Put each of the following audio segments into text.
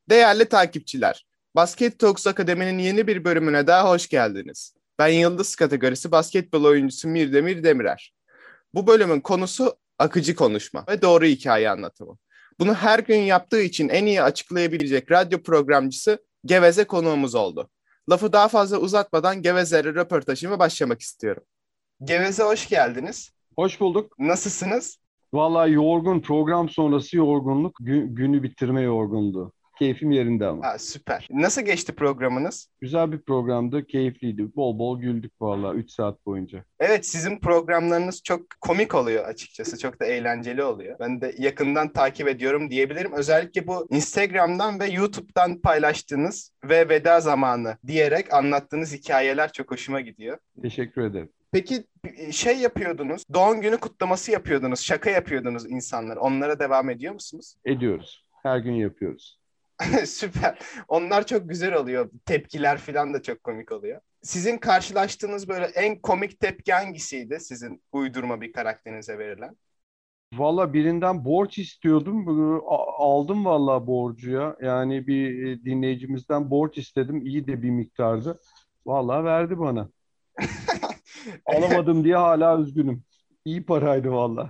Değerli takipçiler, Basket Talks Akademi'nin yeni bir bölümüne daha hoş geldiniz. Ben Yıldız kategorisi basketbol oyuncusu Mirdemir Demirer. Bu bölümün konusu akıcı konuşma ve doğru hikaye anlatımı. Bunu her gün yaptığı için en iyi açıklayabilecek radyo programcısı Geveze konuğumuz oldu. Lafı daha fazla uzatmadan Geveze'yle röportajıma başlamak istiyorum. Geveze hoş geldiniz. Hoş bulduk. Nasılsınız? Vallahi yorgun, program sonrası yorgunluk, günü bitirme yorgunluğu. Keyfim yerinde ama. Süper. Nasıl geçti programınız? Güzel bir programdı, keyifliydi. Bol bol güldük vallahi 3 saat boyunca. Evet, sizin programlarınız çok komik oluyor açıkçası. Çok da eğlenceli oluyor. Ben de yakından takip ediyorum diyebilirim. Özellikle bu Instagram'dan ve YouTube'dan paylaştığınız ve veda zamanı diyerek anlattığınız hikayeler çok hoşuma gidiyor. Teşekkür ederim. Peki şey yapıyordunuz, doğum günü kutlaması yapıyordunuz, şaka yapıyordunuz insanlar. Onlara devam ediyor musunuz? Ediyoruz. Her gün yapıyoruz. Süper. Onlar çok güzel oluyor. Tepkiler falan da çok komik oluyor. Sizin karşılaştığınız böyle en komik tepki hangisiydi sizin uydurma bir karakterinize verilen? Vallahi birinden borç istiyordum. Aldım vallahi borcu ya. Yani bir dinleyicimizden borç istedim. İyi de bir miktardı. Vallahi verdi bana. Alamadım diye hala üzgünüm. İyi paraydı vallahi.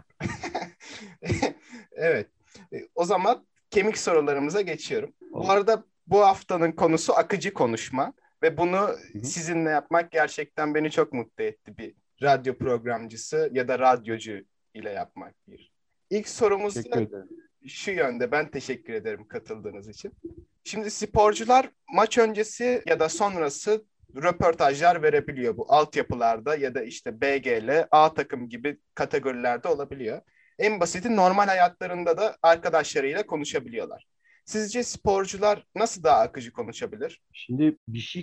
Evet. O zaman kemik sorularımıza geçiyorum. Bu arada bu haftanın konusu akıcı konuşma ve bunu Hı hı. sizinle yapmak gerçekten beni çok mutlu etti. Bir radyo programcısı ya da radyocu ile yapmak bir. İlk sorumuz Teşekkür da ederim. şu yönde. Ben teşekkür ederim katıldığınız için. Şimdi sporcular maç öncesi ya da sonrası röportajlar verebiliyor bu altyapılarda ya da işte BGL, A takım gibi kategorilerde olabiliyor. En basiti normal hayatlarında da arkadaşlarıyla konuşabiliyorlar. Sizce sporcular nasıl daha akıcı konuşabilir? Şimdi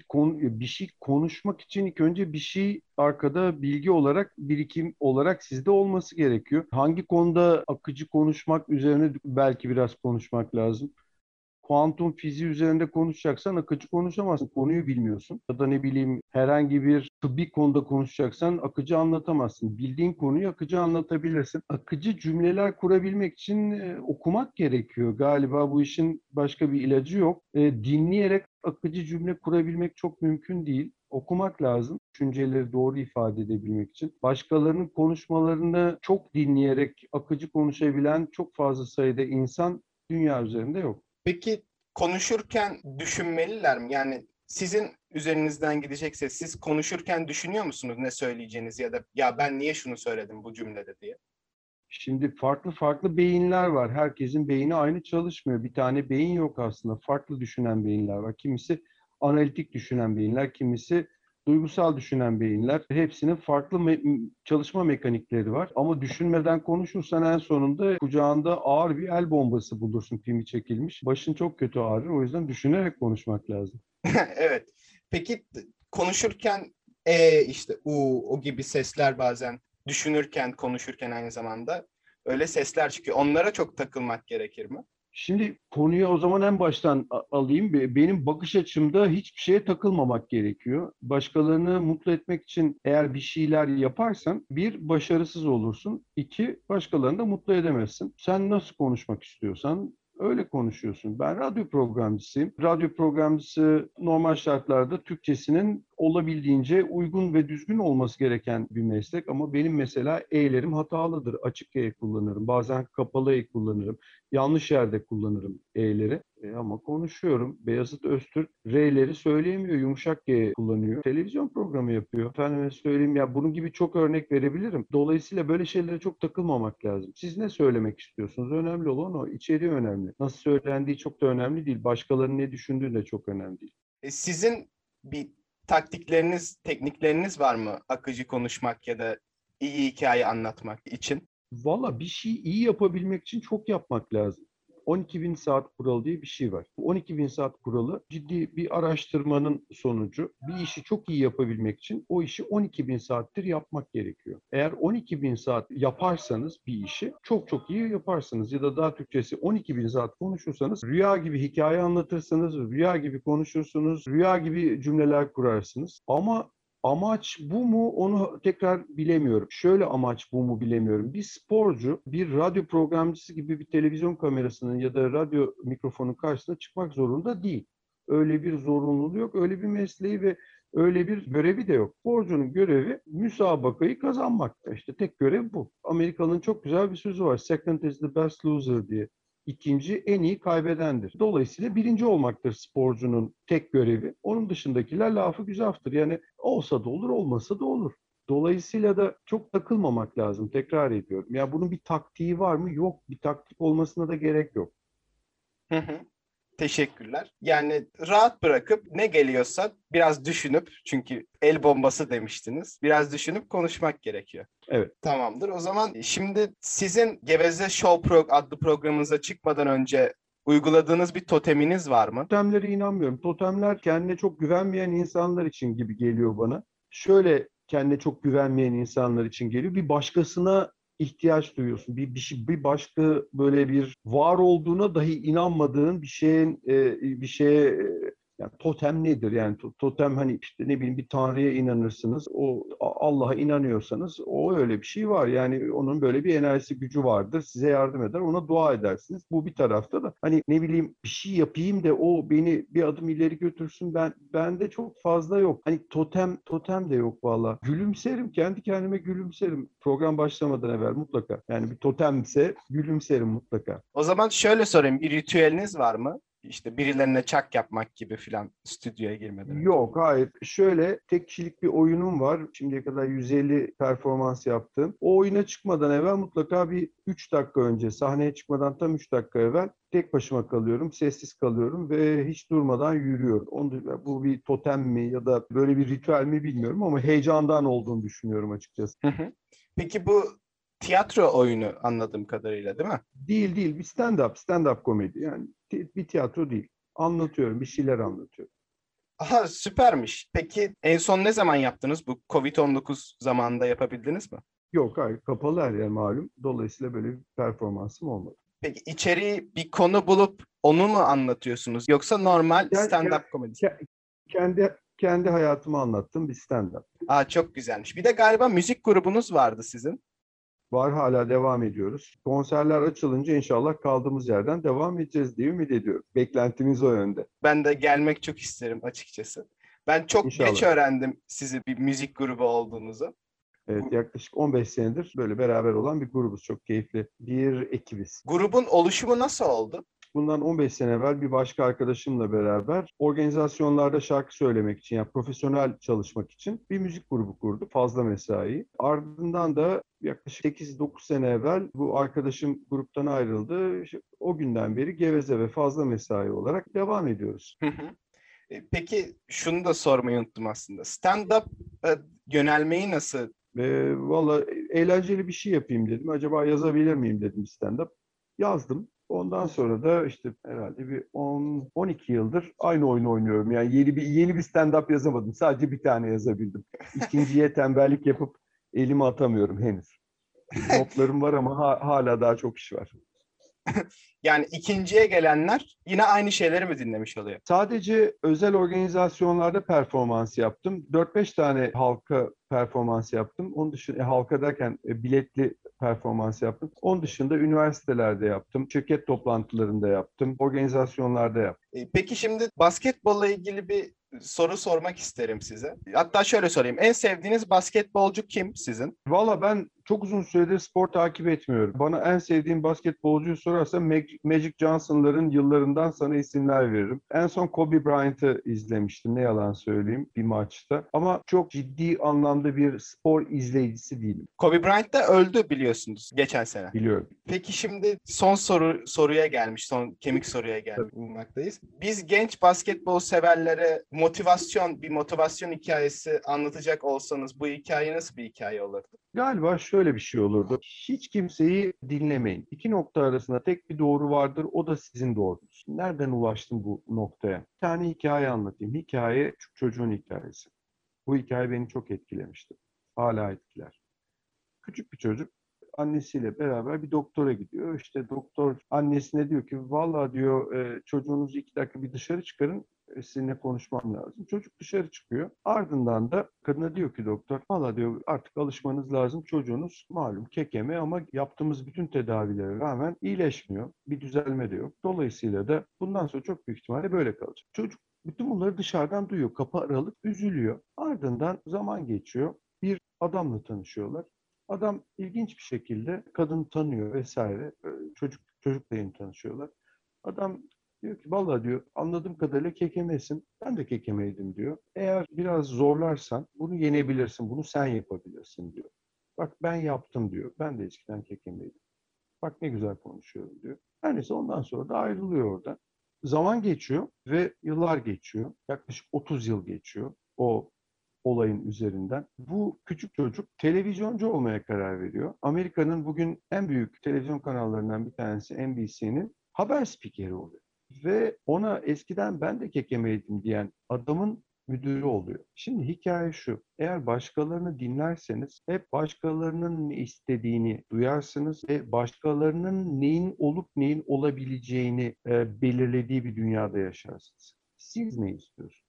bir şey konuşmak için ilk önce bir şey arkada bilgi olarak, birikim olarak sizde olması gerekiyor. Hangi konuda akıcı konuşmak üzerine belki biraz konuşmak lazım. Kuantum fiziği üzerinde konuşacaksan akıcı konuşamazsın. Konuyu bilmiyorsun. Ya da ne bileyim herhangi bir tıbbi konuda konuşacaksan akıcı anlatamazsın. Bildiğin konuyu akıcı anlatabilirsin. Akıcı cümleler kurabilmek için okumak gerekiyor. Galiba bu işin başka bir ilacı yok. Dinleyerek akıcı cümle kurabilmek çok mümkün değil. Okumak lazım. Düşünceleri doğru ifade edebilmek için. Başkalarının konuşmalarını çok dinleyerek akıcı konuşabilen çok fazla sayıda insan dünya üzerinde yok. Peki konuşurken düşünmeliler mi? Yani sizin üzerinizden gidecekse siz konuşurken düşünüyor musunuz ne söyleyeceğiniz ya da ya ben niye şunu söyledim bu cümlede diye? Şimdi farklı farklı beyinler var. Herkesin beyni aynı çalışmıyor. Bir tane beyin yok aslında. Farklı düşünen beyinler var. Kimisi analitik düşünen beyinler, kimisi duygusal düşünen beyinler. Hepsinin farklı çalışma mekanikleri var. Ama düşünmeden konuşursan en sonunda kucağında ağır bir el bombası bulursun pimi çekilmiş. Başın çok kötü ağrır. O yüzden düşünerek konuşmak lazım. Evet. Peki konuşurken işte o gibi sesler bazen düşünürken konuşurken aynı zamanda öyle sesler çıkıyor. Onlara çok takılmak gerekir mi? Şimdi konuyu o zaman en baştan alayım. Benim bakış açımda hiçbir şeye takılmamak gerekiyor. Başkalarını mutlu etmek için eğer bir şeyler yaparsan bir, başarısız olursun. İki, başkalarını da mutlu edemezsin. Sen nasıl konuşmak istiyorsan öyle konuşuyorsun. Ben radyo programcısıyım. Radyo programcısı normal şartlarda Türkçesinin olabildiğince uygun ve düzgün olması gereken bir meslek. Ama benim mesela E'lerim hatalıdır. Açık E kullanırım. Bazen kapalı E kullanırım. Yanlış yerde kullanırım E'leri. Ama konuşuyorum. Beyazıt Öztürk R'leri söyleyemiyor. Yumuşak G kullanıyor. Televizyon programı yapıyor. Efendime söyleyeyim ya bunun gibi çok örnek verebilirim. Dolayısıyla böyle şeylere çok takılmamak lazım. Siz ne söylemek istiyorsunuz? Önemli olan o. İçeriği önemli. Nasıl söylendiği çok da önemli değil. Başkalarının ne düşündüğü de çok önemli değil. Sizin bir taktikleriniz, teknikleriniz var mı akıcı konuşmak ya da iyi hikaye anlatmak için? Valla bir şeyi iyi yapabilmek için çok yapmak lazım. 12 bin saat kuralı diye bir şey var. Bu 12 bin saat kuralı ciddi bir araştırmanın sonucu. Bir işi çok iyi yapabilmek için o işi 12 bin saattir yapmak gerekiyor. Eğer 12 bin saat yaparsanız bir işi çok çok iyi yaparsınız. Ya da daha Türkçesi 12 bin saat konuşursanız rüya gibi hikaye anlatırsınız, rüya gibi konuşursunuz, rüya gibi cümleler kurarsınız. Ama Amaç bu mu? Onu tekrar bilemiyorum. Şöyle amaç bu mu bilemiyorum. Bir sporcu, bir radyo programcısı gibi bir televizyon kamerasının ya da radyo mikrofonun karşısına çıkmak zorunda değil. Öyle bir zorunluluğu yok, öyle bir mesleği ve öyle bir görevi de yok. Sporcunun görevi müsabakayı kazanmak. İşte tek görev bu. Amerikalı'nın çok güzel bir sözü var. Second is the best loser diye. İkinci en iyi kaybedendir. Dolayısıyla birinci olmaktır sporcunun tek görevi. Onun dışındakiler lafı güzaftır. Yani olsa da olur, olmasa da olur. Dolayısıyla da çok takılmamak lazım. Tekrar ediyorum. Ya bunun bir taktiği var mı? Yok. Bir taktik olmasına da gerek yok. Hı hı. Teşekkürler. Yani rahat bırakıp ne geliyorsa biraz düşünüp, çünkü el bombası demiştiniz, biraz düşünüp konuşmak gerekiyor. Evet. Tamamdır. O zaman şimdi sizin Geveze Show adlı programınıza çıkmadan önce uyguladığınız bir toteminiz var mı? Totemlere inanmıyorum. Totemler kendine çok güvenmeyen insanlar için gibi geliyor bana. Şöyle kendine çok güvenmeyen insanlar için geliyor. Bir başkasına ihtiyaç duyuyorsun. Bir başka böyle bir var olduğuna dahi inanmadığın bir şeye yani totem nedir? Yani totem hani işte ne bileyim bir tanrıya inanırsınız. O Allah'a inanıyorsanız o öyle bir şey var. Yani onun böyle bir enerjisi gücü vardır. Size yardım eder. Ona dua edersiniz. Bu bir tarafta da hani ne bileyim bir şey yapayım da o beni bir adım ileri götürsün. Bende çok fazla yok. Hani totem de yok valla. Gülümserim. Kendi kendime gülümserim. Program başlamadan evvel mutlaka. Yani bir totemse gülümserim mutlaka. O zaman şöyle sorayım, bir ritüeliniz var mı? İşte birilerine çak yapmak gibi filan stüdyoya girmeden önce. Yok, hayır. Şöyle tek kişilik bir oyunum var. Şimdiye kadar 150 performans yaptım. O oyuna çıkmadan evvel mutlaka bir 3 dakika önce, sahneye çıkmadan tam 3 dakika evvel tek başıma kalıyorum, sessiz kalıyorum ve hiç durmadan yürüyorum. Bu bir totem mi ya da böyle bir ritüel mi bilmiyorum ama heyecandan olduğunu düşünüyorum açıkçası. Hı hı. Peki bu tiyatro oyunu anladığım kadarıyla, değil mi? Değil değil, bir stand-up komedi. Yani bir tiyatro değil. Anlatıyorum, bir şeyler anlatıyorum. Aha, süpermiş. Peki en son ne zaman yaptınız? Bu Covid-19 zamanında yapabildiniz mi? Yok, hayır, kapalı her yer malum. Dolayısıyla böyle bir performansım olmadı. Peki içeriği bir konu bulup onu mu anlatıyorsunuz? Yoksa normal Ke- ke- stand-up komedisi? kendi hayatımı anlattığım bir stand-up. Aa, çok güzelmiş. Bir de galiba müzik grubunuz vardı sizin. Var, hala devam ediyoruz. Konserler açılınca inşallah kaldığımız yerden devam edeceğiz diye ümit ediyorum. Beklentimiz o yönde. Ben de gelmek çok isterim açıkçası. Ben çok geç İnşallah. öğrendim sizi bir müzik grubu olduğunuzu. Evet, yaklaşık 15 senedir böyle beraber olan bir grubuz. Çok keyifli bir ekibiz. Grubun oluşumu nasıl oldu? Bundan 15 sene evvel bir başka arkadaşımla beraber organizasyonlarda şarkı söylemek için, yani profesyonel çalışmak için bir müzik grubu kurduk. Fazla Mesai. Ardından da yaklaşık 8-9 sene evvel bu arkadaşım gruptan ayrıldı. İşte o günden beri Geveze ve Fazla Mesai olarak devam ediyoruz. Hı hı. Peki şunu da sormayı unuttum aslında. Stand-up yönelmeyi nasıl? Valla eğlenceli bir şey yapayım dedim. Acaba yazabilir miyim dedim stand-up. Yazdım. Ondan sonra da işte herhalde bir 10-12 yıldır aynı oyunu oynuyorum. Yani yeni bir stand-up yazamadım. Sadece bir tane yazabildim. İkinciye tembellik yapıp elimi atamıyorum henüz. Notlarım var ama hala daha çok iş var. Yani ikinciye gelenler yine aynı şeyleri mi dinlemiş oluyor? Sadece özel organizasyonlarda performans yaptım. 4-5 tane halka performans yaptım. Onun dışında halka derken biletli performans yaptım. Onun dışında üniversitelerde yaptım. Şirket toplantılarında yaptım. Organizasyonlarda yaptım. Peki şimdi basketbolla ilgili bir soru sormak isterim size. Hatta şöyle sorayım. En sevdiğiniz basketbolcu kim sizin? Valla ben çok uzun süredir spor takip etmiyorum. Bana en sevdiğim basketbolcuyu sorarsan Magic Johnson'ların yıllarından sana isimler veririm. En son Kobe Bryant'ı izlemiştim, ne yalan söyleyeyim, bir maçta. Ama çok ciddi anlamda bir spor izleyicisi değilim. Kobe Bryant da öldü biliyorsunuz geçen sene. Biliyorum. Peki şimdi son soruya gelmiş, son kemik soruya gelmiş Tabii. bulunmaktayız. Biz genç basketbol severlere bir motivasyon hikayesi anlatacak olsanız bu hikaye nasıl bir hikaye olurdu? Galiba şöyle bir şey olurdu. Hiç kimseyi dinlemeyin. İki nokta arasında tek bir doğru vardır. O da sizin doğrunuz. Nereden ulaştım bu noktaya? Bir tane hikaye anlatayım. Hikaye şu çocuğun hikayesi. Bu hikaye beni çok etkilemişti. Hala etkiler. Küçük bir çocuk annesiyle beraber bir doktora gidiyor. İşte doktor annesine diyor ki vallahi diyor çocuğunuzu 2 dakika bir dışarı çıkarın. Sizinle konuşmam lazım. Çocuk dışarı çıkıyor. Ardından da kadına diyor ki doktor, valla diyor artık alışmanız lazım. Çocuğunuz malum kekeme ama yaptığımız bütün tedavilere rağmen iyileşmiyor. Bir düzelme de yok. Dolayısıyla da bundan sonra çok büyük ihtimalle böyle kalacak. Çocuk bütün bunları dışarıdan duyuyor. Kapı aralık üzülüyor. Ardından zaman geçiyor. Bir adamla tanışıyorlar. Adam ilginç bir şekilde kadını tanıyor vesaire. Çocukla yeni tanışıyorlar. Adam diyor ki vallahi diyor anladığım kadarıyla kekemesin. Ben de kekemeydim diyor. Eğer biraz zorlarsan bunu yenebilirsin. Bunu sen yapabilirsin diyor. Bak ben yaptım diyor. Ben de eskiden kekemeydim. Bak ne güzel konuşuyorum diyor. Her neyse ondan sonra da ayrılıyor oradan. Zaman geçiyor ve yıllar geçiyor. Yaklaşık 30 yıl geçiyor o olayın üzerinden. Bu küçük çocuk televizyoncu olmaya karar veriyor. Amerika'nın bugün en büyük televizyon kanallarından bir tanesi NBC'nin haber spikeri oluyor. Ve ona eskiden ben de kekemeydim diyen adamın müdürü oluyor. Şimdi hikaye şu. Eğer başkalarını dinlerseniz hep başkalarının ne istediğini duyarsınız ve başkalarının neyin olup neyin olabileceğini belirlediği bir dünyada yaşarsınız. Siz ne istiyorsunuz?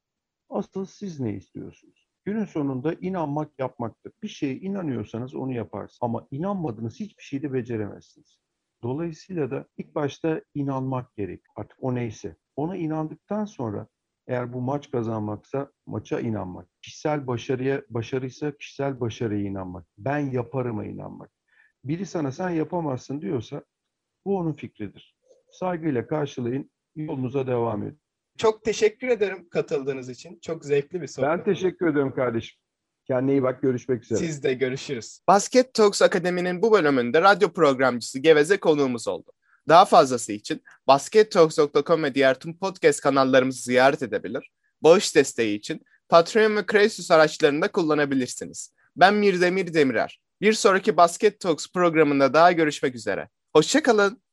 Asıl siz ne istiyorsunuz? Günün sonunda inanmak yapmaktır. Bir şeye inanıyorsanız onu yaparsınız. Ama inanmadığınız hiçbir şeyi de beceremezsiniz. Dolayısıyla da ilk başta inanmak gerek. Artık o neyse. Ona inandıktan sonra eğer bu maç kazanmaksa maça inanmak. Kişisel başarıysa kişisel başarıya inanmak. Ben yaparıma inanmak. Biri sana sen yapamazsın diyorsa bu onun fikridir. Saygıyla karşılayın, yolunuza devam edin. Çok teşekkür ederim katıldığınız için. Çok zevkli bir sohbet. Ben teşekkür ederim kardeşim. Kendine iyi bak, görüşmek üzere. Siz de görüşürüz. Basket Talks Akademi'nin bu bölümünde radyo programcısı Geveze konuğumuz oldu. Daha fazlası için baskettalks.com ve diğer tüm podcast kanallarımızı ziyaret edebilir. Bağış desteği için Patreon ve Kresus araçlarını da kullanabilirsiniz. Ben Mirdemir Demirer. Bir sonraki Basket Talks programında daha görüşmek üzere. Hoşça kalın.